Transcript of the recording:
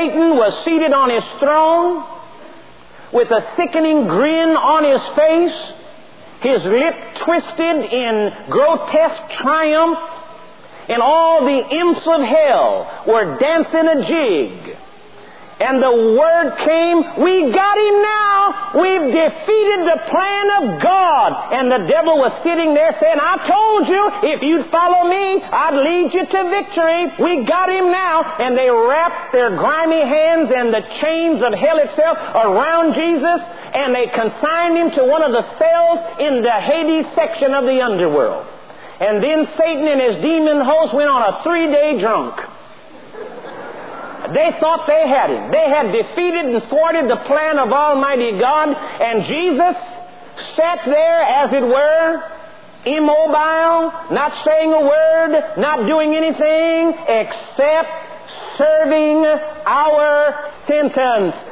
Satan was seated on his throne with a sickening grin on his face, his lip twisted in grotesque triumph, and all the imps of hell were dancing a jig. And the word came, we got him now. We've defeated the plan of God. And the devil was sitting there saying, I told you, if you'd follow me, I'd lead you to victory. We got him now. And they wrapped their grimy hands and the chains of hell itself around Jesus, and they consigned him to one of the cells in the Hades section of the underworld. And then Satan and his demon host went on a 3-day drunk. They thought they had him. They had defeated and thwarted the plan of Almighty God, and Jesus sat there, as it were, immobile, not saying a word, not doing anything except serving our sentence.